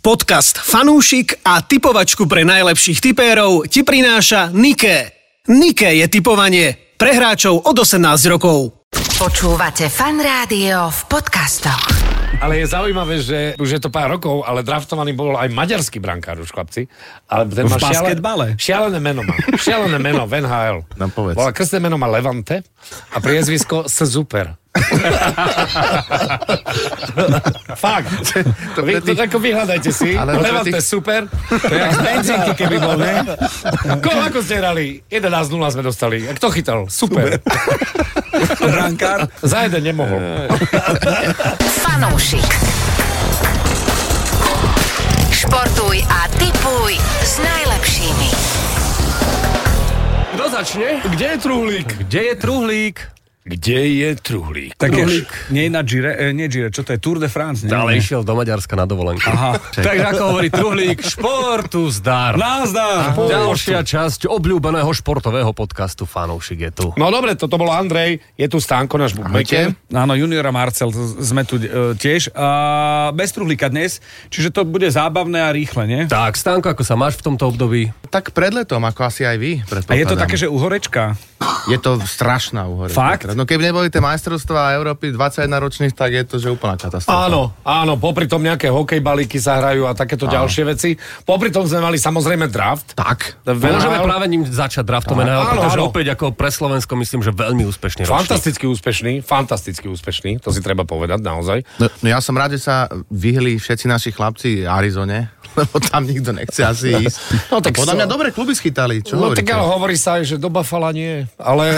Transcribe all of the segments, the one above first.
Podcast Fanúšik a tipovačku pre najlepších tipérov ti prináša Niké. Niké je tipovanie pre hráčov od 18 rokov. Počúvate Fan Rádio v podcastoch. Ale je zaujímavé, že už je to pár rokov, ale draftovaný bol aj maďarský brankár už, chlapci. Ale ten má šialené meno má. Šialené meno v NHL. Nám povedz. Bola krstné meno má Levante a priezvisko Super. Fakt. To ako vyhľadajte si. Levante Super. To je jak z benzínky, keby bol, ne? Ako ste hrali? 11-0 sme dostali. A kto chytal? Super. Brankár? Za jeden nemohol. Fanúšik. Športuj a tipuj s najlepšími. Kto začne? Kde je truhlík? Kde je truhlík? Kde je truhlík? Tak nie na Gire, nie Gire, čo to je? Tour de France? Nie, ale išiel do Maďarska na dovolenku. Aha. Takže ako hovorí truhlík, športu zdar. Názdar. Ďalšia časť obľúbeného športového podcastu Fanúšik je tu. No dobre, toto bolo Andrej, je tu Stánko, náš bookmaker. Áno, juniora Marcel, sme tu tiež. Bez truhlíka dnes, čiže to bude zábavné a rýchle, nie? Tak, Stánko, ako sa máš v tomto období? Tak pred letom, ako asi aj vy. A je to také, že uhorečka? Je to strašná uhorečka. Fakt? No keby neboli tie majstrovstvá Európy 21 ročných, tak je to, že úplná katastrofa. Áno, popri tom nejaké hokejbalíky sa hrajú a takéto ďalšie veci. Popri tom sme mali samozrejme draft. Tak. Môžeme práve ním začať draftom NHL, pretože opäť ako pre Slovensko myslím, že veľmi úspešný ročník. Fantasticky úspešný, to si treba povedať naozaj. No ja som rád, že sa vyhli všetci naši chlapci Arizone, lebo tam nikto nechce asi ísť. No, tak podľa mňa dobre kluby schytali. Čo hovoríte? Tak ale hovorí sa aj, že do Buffalo nie.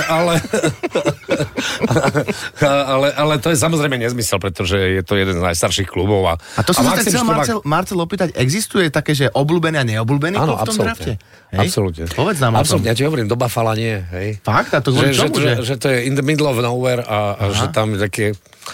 Ale to je samozrejme nezmysel, pretože je to jeden z najstarších klubov. A to som sa tak chcel Marcel opýtať, existuje také, že obľúbený a neobľúbený klub v tom drafte? Absolútne. Povedz nám absolútne, ja ti hovorím, do Buffalo nie. Hej. Fakt? A to kvôli čomu? Že to je in the middle of nowhere a že tam je také...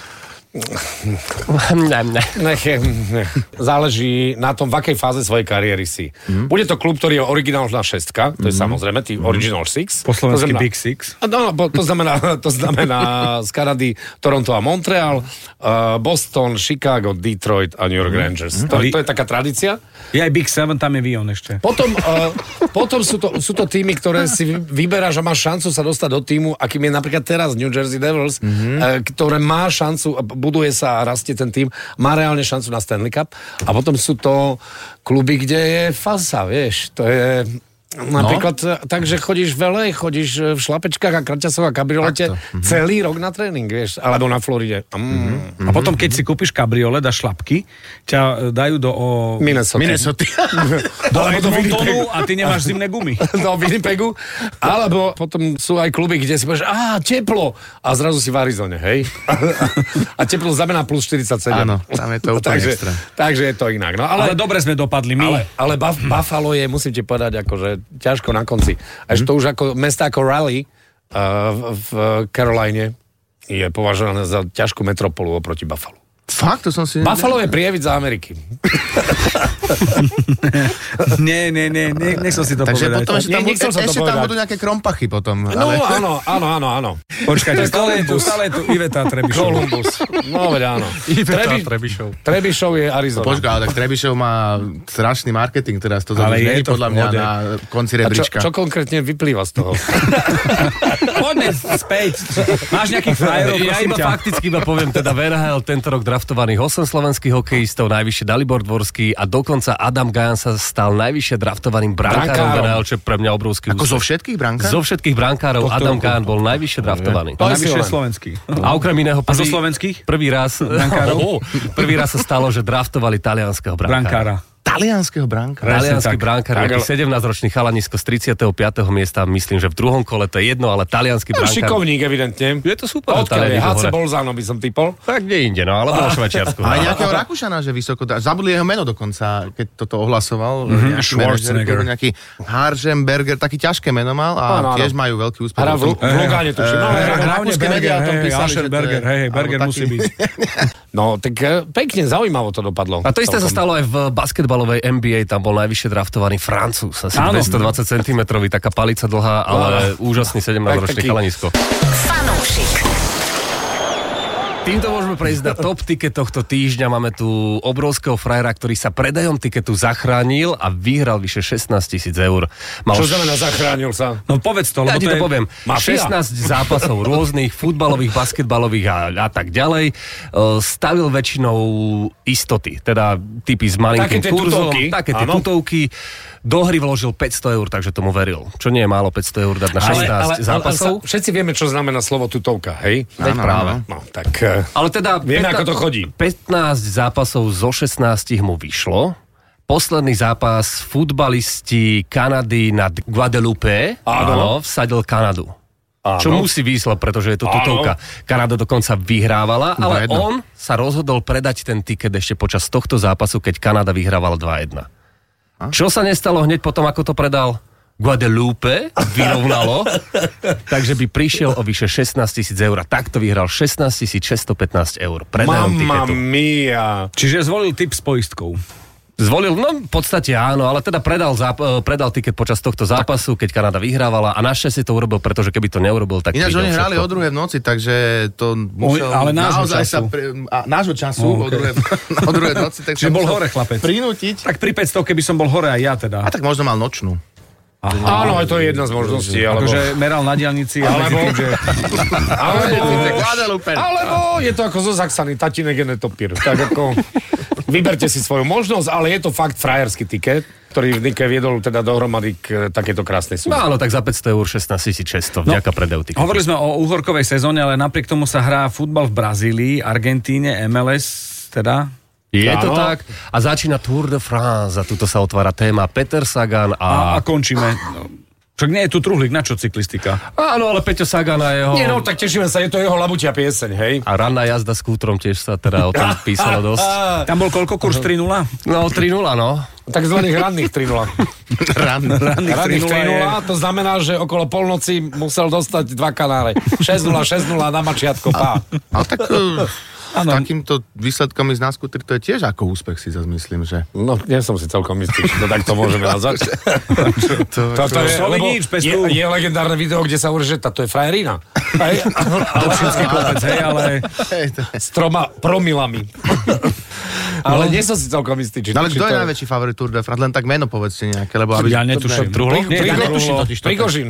Záleží na tom, v akej fáze svojej kariéry si. Bude to klub, ktorý je originálna šestka, to je samozrejme tý original six. Po slovensky Big Six. No, to znamená z Kanady Toronto a Montreal, Boston, Chicago, Detroit a New York Rangers. To je taká tradícia. Je aj Big Seven, tam je Vion ešte. Potom sú to týmy, ktoré si vyberáš a máš šancu sa dostať do týmu, akým je napríklad teraz New Jersey Devils, ktoré má šancu, buduje sa a rastie ten tým, má reálne šancu na Stanley Cup. A potom sú to kluby, kde je fasa, vieš. To je napríklad tak, že chodíš chodíš v šlapečkách a kraťasoch a kabriolete celý rok na tréning, vieš. Alebo na Floride. A potom, keď si kúpiš kabriolet a šlapky, ťa dajú do Minnesota. do Edmontonu a ty nemáš zimné gumy. Do Winnipegu. Alebo potom sú aj kluby, kde si povieš, teplo. A zrazu si v Arizone, hej. A teplo znamená plus 47. Áno, tam je to úplne extra. Takže je to inak. No, ale dobre sme dopadli my. Ale Buffalo je, musím ti povedať, akože ťažko na konci. Až to už ako mesta ako Raleigh v Caroline je považované za ťažkú metropolu oproti Buffalo. Fakt? To som si... Buffalo je prievid za Ameriky. Nie, nech som si to povedať. Takže potom ešte tam budú nejaké krompachy potom. No, áno. Počkajte, stále je tu Iveta Trebišov. Columbus. No, veď áno. Iveta Trebišov. Trebišov je Arizona. Počkaj, ale tak Trebišov má strašný marketing teraz. To ale je to podľa mňa na konci rebríčka. Čo konkrétne vyplýva z toho? Poďme späť. Máš nejakých frajerov, ja iba fakticky poviem, teda v NHL tento rok draftovaných 8 slovenských hokejistov, najvyššie Dalibor Dvorský a dokonca Adam Gajan sa stal najvyššie draftovaným brankárom v NHL, čo je pre mňa obrovský úspech. Ako zo všetkých brankárov? Zo všetkých brankárov Adam Gajan bol najvyššie draftovaný. Najvyššie slovenský. A okrem iného zo slovenských? Prvý raz sa stalo, že draftovali talianskeho brankára. Talianskeho brankára. Taliansky brankár, nejaký 17-ročný chalanisko z 35. miesta, myslím, že v druhom kole, to je jedno, ale taliansky brankár. Šikovník, evidentne. Je to super. Odkiaľ je HC Bolzano, by som typol. Tak kde inde, no, alebo vo Švajčiarsku. A nejakého Rakúšana, že vysoko... Zabudli jeho meno dokonca, keď toto ohlasoval. Schwarzenegger. Nejaký Harzenberger, taký ťažké meno mal a tiež majú veľký úspech. Hra v Lugáne, tuším. Rakúske médiá o tom písali, že Berger musí byť. No, tak pekne, zaujímavo to dopadlo. A to isté sa stalo aj v basketbalovej NBA, tam bol najvyššie draftovaný Francúz, asi 220 cm, taká palica dlhá, ale úžasný 17-ročný chalanisko. Fanúšik. Týmto môžeme prejsť na top ticket tohto týždňa. Máme tu obrovského frajera, ktorý sa predajom tiketu zachránil a vyhral vyše 16 000 eur. Čo znamená zachránil sa? No povedz to, Ja lebo ti to je poviem. mafia. 16 zápasov rôznych, futbalových, basketbalových a tak ďalej. Stavil väčšinou istoty, teda typy s malinkým Také tie kurzom, tutovky, také tie áno. tutovky. Do hry vložil 500 eur, takže tomu veril. Čo nie je málo 500 eur dať na 16 zápasov. Všetci vieme, čo znamená slovo tutovka, hej? Veď práve. No, tak... Ale teda Vieme, ako to chodí. 15 zápasov zo 16 mu vyšlo. Posledný zápas futbalisti Kanady nad Guadeloupe vsadil Kanadu. Áno. Čo musí výsledok, pretože je to tutovka. Kanada dokonca vyhrávala, ale 2-1. on sa rozhodol predať ten tiket ešte počas tohto zápasu, keď Kanada vyhrávala 2-1. Čo sa nestalo hneď potom, ako to predal? Guadeloupe vyrovnalo, takže by prišiel o vyše 16 000 eur. Takto vyhral 16 615 eur. Predajom Mamma tiketu. mia. Čiže zvolil typ s poistkou. Zvolil, no v podstate áno, ale teda predal tiket počas tohto zápasu, keď Kanada vyhrávala a našťastie to urobil, pretože keby to neurobil, tak Ináč príde oni hrali všetko. o 2:00 v noci, takže to musel ale nášho naozaj času. nášho času o 2:00 v noci. Tak Čiže sa bol musel hore, chlapec. Prinútiť. Tak pri 500 keby som bol hore aj ja teda. A tak možno mal nočnú. Áno, aj to je jedna z možností. Alebo meral na diaľnici a medzi tým, že... Alebo je to ako zo Saxany, tatinek je netopír. Tak ako... Vyberte si svoju možnosť, ale je to fakt frajerský tiket, ktorý Nike viedol teda dohromady k takéto krásnej No súde. áno, tak za 500 eur 16 600 vďaka predaju tiketu. Hovorili sme o uhorkovej sezóne, ale napriek tomu sa hrá futbal v Brazílii, Argentíne, MLS, teda... Je to Áno. tak a začína Tour de France a tuto sa otvára téma Peter Sagan A a... končíme. Však nie je tu truhlík, na čo cyklistika? Áno, ale Peťo Sagan a jeho... Nie, no, tak tešíme sa, je to jeho labutia pieseň, hej? A ranná jazda s kútrom tiež sa teda o tom písalo dosť. Tam bol koľko kurz 3-0? No 3-0, no. Takzvaných ranných 3-0. Ranných Ranných 3-0 3-0, to znamená, že okolo polnoci musel dostať 2 kanáre. 6-0, 6-0 na mačiatko, pá. Ale tak s takýmto výsledkom ísť na skútri, to je tiež ako úspech, si zase myslím, že... No, nie som si celkom istý, či to takto môžeme nazvať. To je, Sloví lebo nič, bez tu. je legendárne video, kde sa hovorí, že táto je frajerina. To všetký kopec, hej, ale... S 3 promilami. Ale nie som si celkom istý, či No ale či kto je to najväčší favorit Tour de France? Len tak meno povedzte nejaké, lebo aby... Ja netuším. Truhlík? Nie, tak Netuším Truhlo. totiž to. Prigožin.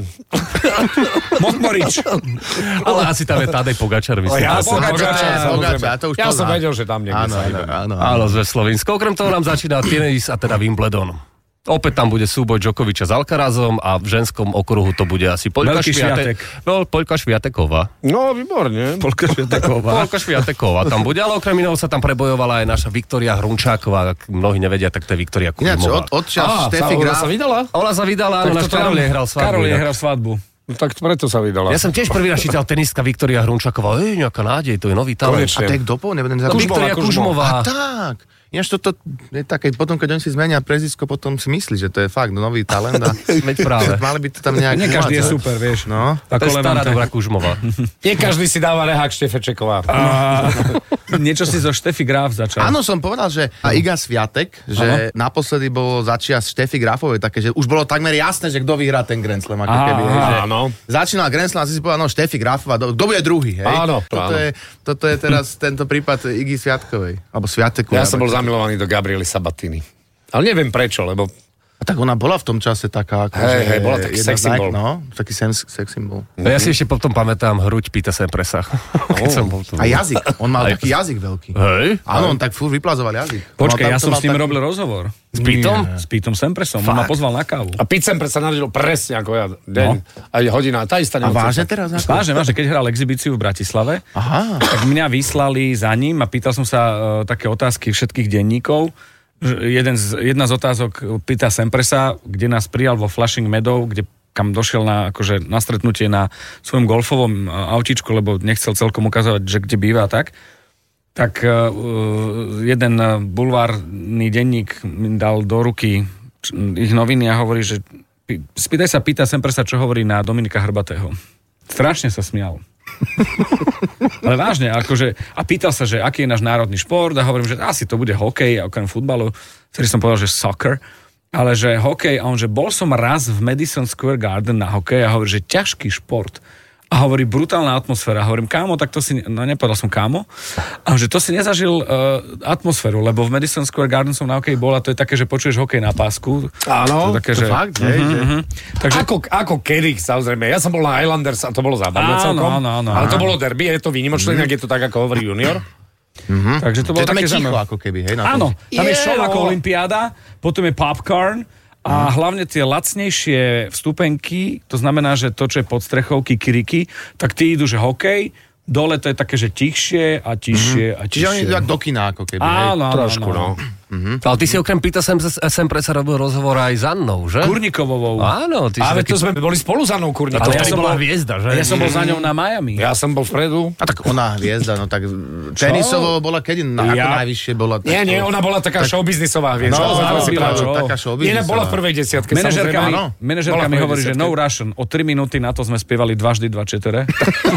Mokmorič. Ale asi tam je Tadej Pogačar, myslím. Ja Asi. som Pogačar, to už Ja som pozná. vedel, že tam niekde Áno, sa áno, ide. áno. Áno, zve Slovinsko. Okrem toho nám začína tenis a teda Wimbledon. Opäť tam bude súboj Djokoviča s Alcarazom a v ženskom okruhu to bude asi Poľka Veľký Šviatek. No, Poľka Šviateková. No, výborne. Polka Šviateková. Poľka Šviateková tam bude, ale okrem iného sa tam prebojovala aj naša Viktória Hrunčáková. Ak mnohí nevedia, tak to je Viktória Ináč, Kužmová. odčas Steffi Ona Graf... sa vydala? Ona sa vydala, áno, náš Karol jej hral svadbu. Karol je inak. hral svadbu. No, tak preto sa vydala. Ja som tiež prvý raz čítal tenistka Viktória Hrunčáková. Nejaká nádej, to je nový talent. Konečne. A tak kto povie? Nebudem No, zabúdať. Viktória Kužmová. A tak. Ináč toto je také, potom keď oni si zmenia prezísko, potom si myslí, že to je fakt nový talent a Veď práve. mali by to tam nejak... Nie každý je uvádzať. super, vieš. No. To je Ako stará Levante. dobrá Kužmová. Nie každý si dáva rehák Štefečeková. Niečo si zo Steffi Graf začal. Áno, som povedal, že a Iga Sviatek, že naposledy bolo začias Steffi Grafovej také, že už bolo takmer jasné, že kto vyhrá ten Grand Slam. Ako keby, hej, že áno. Začínal Grand Slam a si povedal, no Steffi Grafová, kto bude druhý, hej? Áno, Toto je teraz tento prípad Igy Sviatkovej. Alebo Sviateku. Ja som bol zamilovaný do Gabriely Sabatini. Ale neviem prečo, lebo A tak ona bola v tom čase taká, ako Hej, bola taký jedna sex z symbol. No, taký sex symbol. No ja si ešte potom pamätám hruď Pita Sempresa. Keď som bol tu. A jazyk, on mal taký jazyk veľký. Hej? Áno, on tak furt vyplazoval jazyk. Počkaj, ja To som mal s ním tak- robil rozhovor. S Pitom? S Pitom Sempresom. On ma pozval na kávu. A Picem sa narodil presne ako ja. Deň, aj hodina, tá istá A nemocnica. vážne teraz? Ako? Vážne, keď hral exhibíciu v Bratislave, Aha. tak mňa vyslali za ním a pýtal som sa také otázky všetkých denníkov. Jedna z otázok Pita Sempresa, kde nás prijal vo Flushing Meadow, kam došiel na stretnutie na svojom golfovom autíčku, lebo nechcel celkom ukazovať, že kde býva tak jeden bulvárny denník mi dal do ruky ich noviny a hovorí, že spýtaj sa Pita Sempresa, čo hovorí na Dominika Hrbatého. Strašne sa smial. Ale vážne, akože, a pýtal sa, že aký je náš národný šport a hovorím, že asi to bude hokej, okrem futbalu, ktorý som povedal, že soccer, ale že hokej, a on, že bol som raz v Madison Square Garden na hokej a hovorí, že ťažký šport. A A hovorí, brutálna atmosféra. Hovorím, kámo, tak to si... No nepovedal som kámo. A že to si nezažil atmosféru, lebo v Madison Square Garden som na hokeji bol a to je také, že počuješ hokej na pásku. Áno, to, také, to že... fakt, Takže... Ako kedy, samozrejme. Ja som bol na Islanders a to bolo zábavné celkom. Áno. Ale to bolo derby, je to výnimočné, inak je to tak, ako hovorí junior. Takže to bolo tam také je ticho, ako keby, hej? Áno, tam je show ako olympiáda, potom je popcorn a hlavne tie lacnejšie vstupenky, to znamená, že to, čo je pod strechou, kikiriki, tak tí idú, že hokej, dole to je také, že tichšie a tichšie a tichšie. Čiže oni idú tak do kina, ako keby, áno, hej? Trošku, no. Ale ty si okrem Pita sem predsa robil rozhovor aj s Annou, že? Kurnikovovou. Áno, ty si Ale taký... to sme boli spolu za Annou Kurnikovou. Ale ja som bola hviezda, že? Ja som bol za ňou na Miami. Ja som bol vpredu. A tak ona hviezda, no tak tenisovo bola kedy ako najvyššie bola. Nie, ona bola taká showbiznisová hviezda. No, si pravil. taká showbiznisová. Iná bola v prvej desiatke, Manažérka mi hovorí, že no Russian. O 3 minúty na to sme spievali 2 4.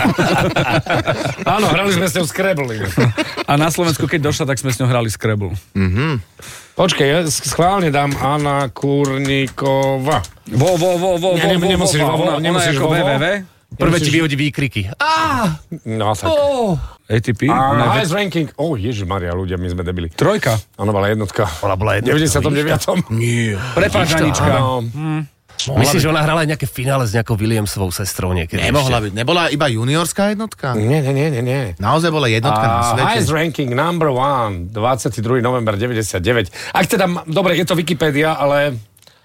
Áno, hrali sme s ňou Scrabble. A na Slovensku, keď došla, tak sme s ňou hrali Scrabble. Počkej, ja schválne dám Anna Kurníková. Nemusíš vo. Prvé ti vyhodí výkriky. No tak. ATP? Highest ranking. Ježišmaria, ľudia, my sme debili. 3. Ona bola jednotka. Ona bola jednotka. 99. Nie. Prepáč, Anička. Myslíš, že ona hrala aj nejaké finále s nejakou Williamsovou sestrou niekedy? Nemohla byť. Nebola iba juniorská jednotka? Nie. Naozaj bola jednotka na svete. Highest ranking number 1, 22. november 99. Ak teda, dobre, je to Wikipédia, ale...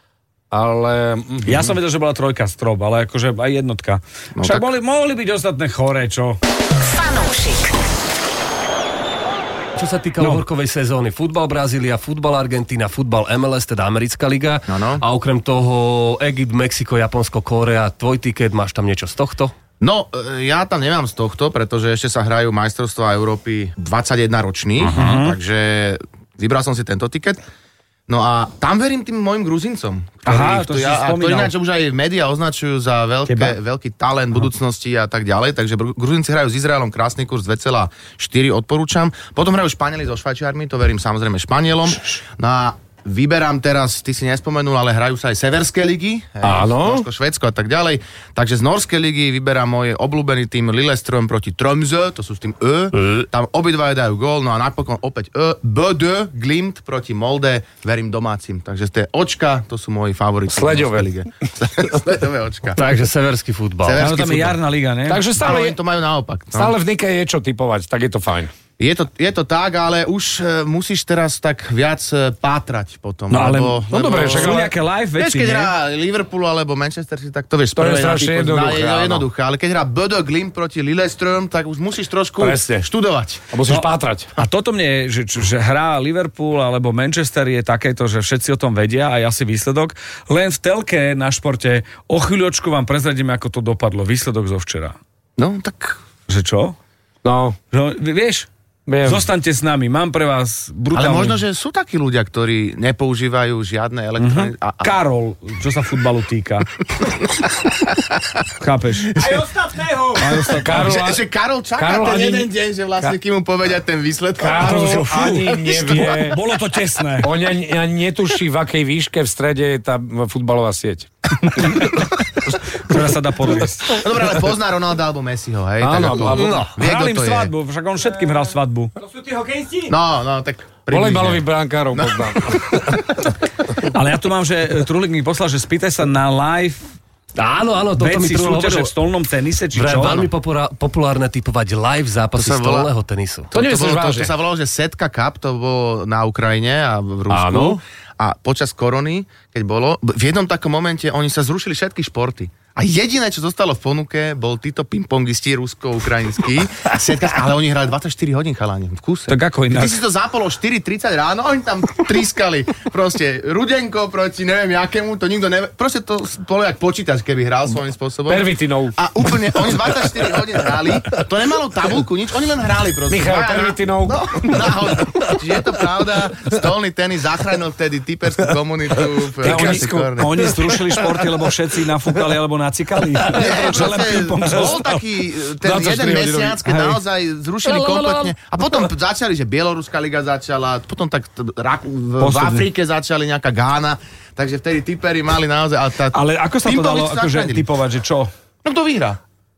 Ja som vedel, že bola 3 strop, ale akože aj jednotka. No Však tak... mohli byť ostatné choré, čo? Fanúšik. Čo sa týka uhorkovej sezóny, futbal Brazília, futbal Argentína, futbal MLS, teda americká liga. Ano. A okrem toho Egypt, Mexiko, Japonsko, Kórea. Tvoj tiket, máš tam niečo z tohto? No, ja tam nemám z tohto, pretože ešte sa hrajú majstrovstvá Európy 21 ročných, takže vybral som si tento tiket. No a tam verím tým mojim Gruzincom, ktorí ináč už aj médiá označujú za veľký talent budúcnosti a tak ďalej, takže Gruzinci hrajú s Izraelom krásny kurz 2,4 odporúčam. Potom hrajú Španieli so Švajčiarmi, to verím samozrejme Španielom. No a vyberám teraz, ty si nespomenul, ale hrajú sa aj severské ligy. Áno. Norsko, Švédsko a tak ďalej. Takže z norskej ligy vyberám môj obľúbený tým Lillestrøm proti Tromsø, to sú s tým Tam obidvaja dajú gól, no a napokon opäť Bodø, Glimt proti Molde, verím domácim. Takže z tej očka, to sú moji favoriti. Sledové lige. Sledové očka. Takže severský futbal. Áno, tam je jarná liga, ne? Takže stále to majú naopak. No. Stále v Nike je čo typovať, tak je to fajn. Je to tak, ale už musíš teraz tak viac pátrať potom. No ale, no dobre, však sú nejaké live veci, keď hrá Liverpool alebo Manchester City, tak to vieš. To je strašne jednoduché. Ale keď hrá Bodø Glimt proti Lillestrøm, tak už musíš trošku študovať. A musíš pátrať. A toto mne, že hrá Liverpool alebo Manchester je takéto, že všetci o tom vedia a ja si výsledok. Len v telke na športe o chvíľočku vám prezradíme, ako to dopadlo. Výsledok zo včera. No, tak... Že čo? No. Vieš? Zostaňte s nami, mám pre vás brutálny... Ale možno, že sú takí ľudia, ktorí nepoužívajú žiadne elektronické... Karol, čo sa futbalu týka. Chápeš? Aj ostatného! Že Karol čaká ten jeden deň, že vlastne kým mu povedia ten výsledok. Karol ani nevie. Bolo to tesné. On netuší, v akej výške v strede je tá futbalová sieť. Ktorá sa dá podviesť. No dobré, ale pozná Ronalda alebo Messiho, hej? Áno, hral im svadbu, však on všetkým hral svadbu. To sú tí hokejisti? No, tak volejbalový brankárov poznám. Ale ja tu mám, že Truhlík mi poslal, že spýtaj sa na live Áno, toto mi Truhl hovoril. V stolnom tenise, či čo? Veľmi populárne typovať live zápasy stolného tenisu. To sa volalo, že Setka Cup, to bolo na Ukrajine a v Rusku. A počas korony, keď bolo, v jednom takom momente oni sa zrušili všetky športy. A jediné, čo zostalo v ponuke, bol títo pingpongisti rusko-ukrajinskí. Ale oni hrali 24 hodín, chalani, v kuse. Tak ako inak. Ty si to zapolo 4:30 ráno, oni tam trískali. Proste Rudenko proti neviem jakému, to nikto nevie. Proste to bolo jak počítač, keby hral svojím spôsobom. Pervitinov. A úplne, oni 24 hodín hrali, to nemalo tabuľku, nič, oni len hrali proste. Michal Pervitinov. No, náhodou. Čiže je to pravda, stolný tenis zachránil vtedy typerskú komunitu. Oni zrušili športy, lebo všetci nafúkali alebo nacikali. Bol taký ten jeden mesiac, keď naozaj zrušili kompletne. A potom začali, že Bieloruská liga začala, potom tak v Afrike začali nejaká Gána, takže vtedy tiperi mali naozaj... Ale ako sa to dalo akože typovať, že čo? No kto vyhrá?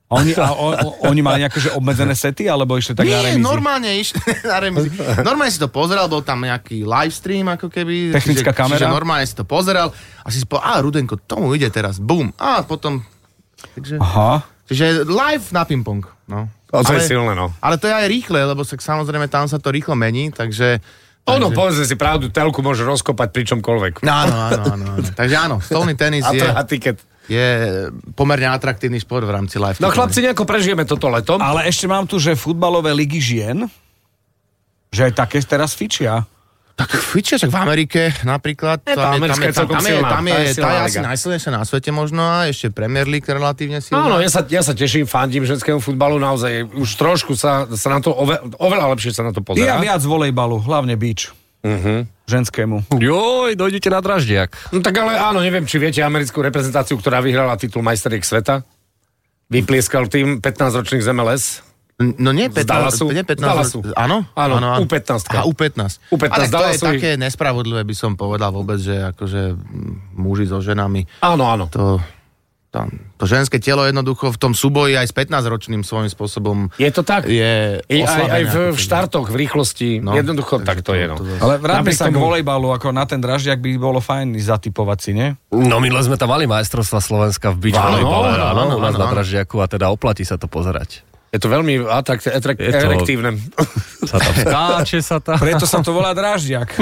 Oni mali nejaké že obmedzené sety, alebo išli tak na remízy? Normálne išli na remízy. Normálne si to pozeral, bol tam nejaký live stream, ako keby. Technická kamera. Čiže normálne si to pozeral a si povedal, Rudenko, tomu ide teraz, bum. A potom... Takže, čiže live na ping-pong. No. To je silné, no. Ale to je aj rýchle, lebo samozrejme tam sa to rýchlo mení, takže... Povedzme si pravdu, telku môže rozkopať pri čomkoľvek. Áno. Takže áno, stolný tenis je pomerne atraktívny šport v rámci live. No chlapci, nejako prežijeme toto leto. Ale ešte mám tu, že futbalové ligy žien, že aj také teraz fičia. Tak fičia, však v Amerike napríklad. Tam je asi najsilnejšia na svete možno a ešte Premier League relatívne silná. Áno, ja sa teším, fandím ženskému futbalu, naozaj už trošku sa na to, oveľa lepšie sa na to pozerá. Ja viac volejbalu, hlavne beach. Ženskému. Joj, dojdete na Draždiak. No tak ale áno, neviem, či viete americkú reprezentáciu, ktorá vyhrala titul majsteriek sveta. Vyplieskal tým 15-ročných z MLS. No nie 15. Áno? Áno, U15. U15. Ale to je také nespravodlivé, by som povedal vôbec, že akože muži so ženami. Áno. To ženské telo jednoducho v tom súboji aj s 15-ročným svojím spôsobom je to tak? Je aj v štartoch, v rýchlosti, jednoducho tak to je. No. Ale vráťme sa k volejbalu, ako na ten Draždiak by bolo fajn zatypovať si, nie? No minule sme tam mali majstrovstva Slovenska v beach volejbale, áno, u nás na Draždiaku a teda oplatí sa to pozerať. Je to veľmi atraktívne. Sa tam skáče sa tam. Preto sa to volá Draždiak.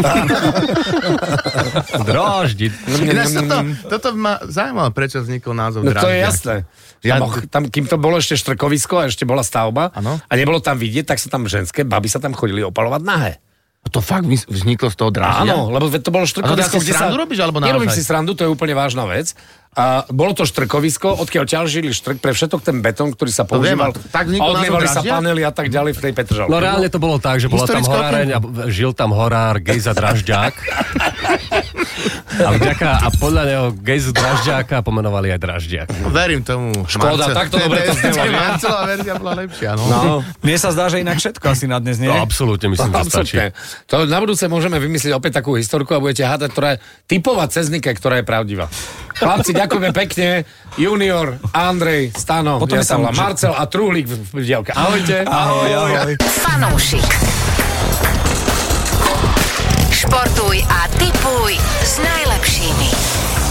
Dráždi. Toto ma zaujímavé, prečo vznikol názov Draždiak. No to je jasné. Tam, kým to bolo ešte štrkovisko a ešte bola stavba a nebolo tam vidieť, tak sa tam ženské baby sa tam chodili opalovať nahé. To fakt vzniklo z toho Draždia? Áno, lebo to bolo štrkovisko. A to si srandu robíš, alebo naozaj? Nerobím si srandu, to je úplne vážna vec. A bolo to štrkovisko, odkiaľ ťažili štrk pre všetok ten betón, ktorý sa používal. A odlievali sa panely a tak ďalej v tej Petržalke. No reálne to bolo tak, že bola tam horáreň a žil tam horár Gejza Dražďák. A podľa neho Gejzu Dražďáka pomenovali aj Dražďák. Verím tomu. Škoda, takto dobre to znelo. Marcelová verzia bola lepšia, no. Mne sa zdá, že inak všetko asi na dnes, nie? No, absolútne, myslím, že stačí. To na budúce môžeme vymyslieť opäť takú historku a budete hádať, ktorá je typová cez Nike, ktorá je pravdivá. Chlapci, ďakujeme pekne. Junior, Andrej, Stano, ja sa volám Marcel a Truhlík v diaľke. Ahojte. Ahoj. Fanúšik. Športuj a tipuj s najlepšími.